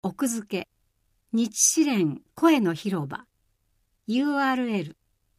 奥付け日支連声の広場 URL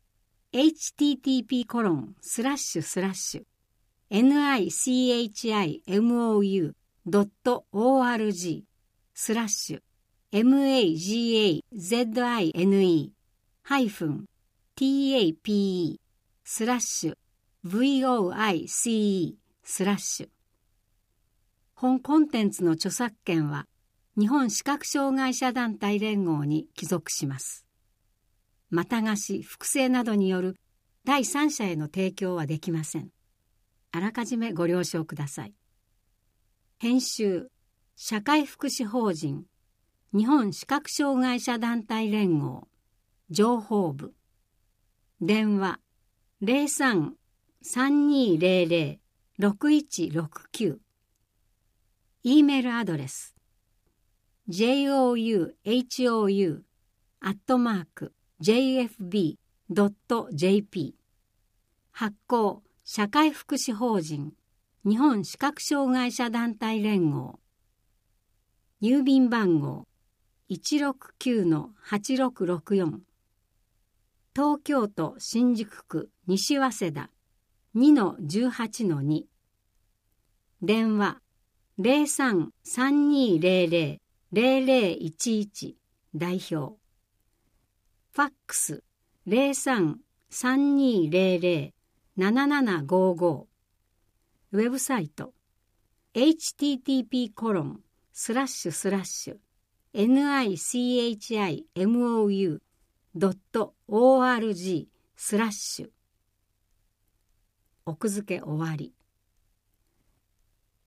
nichimou.org/magazine/voice/ 本コンテンツの著作権は日本視覚障害者団体連合に帰属します。また貸し、複製などによる第三者への提供はできません。あらかじめご了承ください。編集、社会福祉法人日本視覚障害者団体連合情報部電話 03-3200-6169 E メールアドレス jouhou@jfb.jp 発行社会福祉法人日本視覚障害者団体連合郵便番号 169-8664 東京都新宿区西早稲田 2-18-2 電話 03-3200-0011 代表ファックス 03-3200-7755 ウェブサイト http://nichimou.org/ 奥付け終わり。